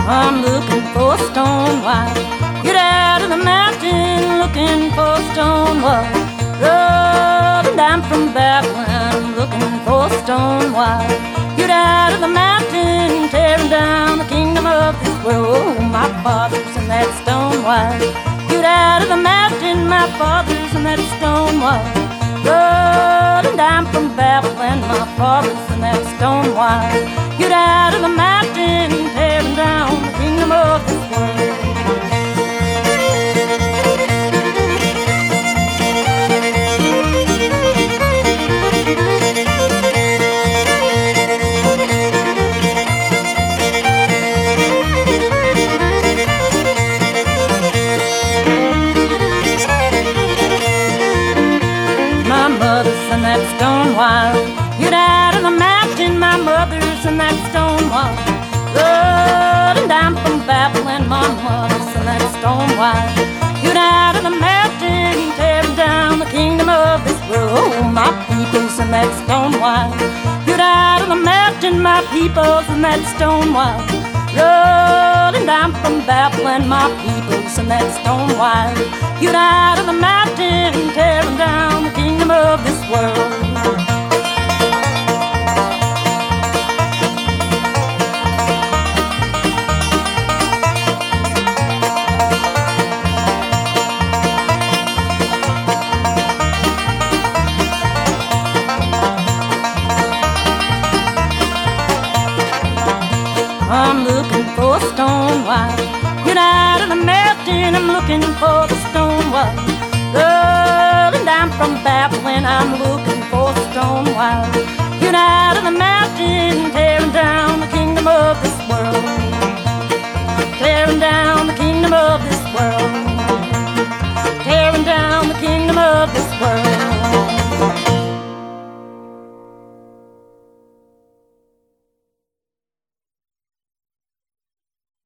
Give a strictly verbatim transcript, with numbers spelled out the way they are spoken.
I'm looking for a stone wall. Get out of the mountain looking for a stone wall. Rolling down from Babylon looking for a stone wall. Get out of the mountain, tearing down the kingdom of this world. Oh, my father's in that stone wall. Get out of the mountain, my father's in that stone wall. Rolling down from Babylon, my father's in that stone wall. Get out of the mountain, tearing down the kingdom of this world. My mother's in that stone wall. Get out of the mountain, my mother's in that stone wall. Rolling down from Babylon, my mother's in that stone wall. Get out of the mountain, tearing down the kingdom of this world. Oh, my people's in that stone wall. Get out of the mountain, my people's in that stone wall. Rolling down from Babylon, my people's in that stone wall. Get out of the mountain, tearing down the kingdom of this world. I'm looking for a stone wall. Get out of the mountain, I'm looking for the stone wall. Rolling down from Babylon, I'm looking for a stone wall. Get out of the mountain,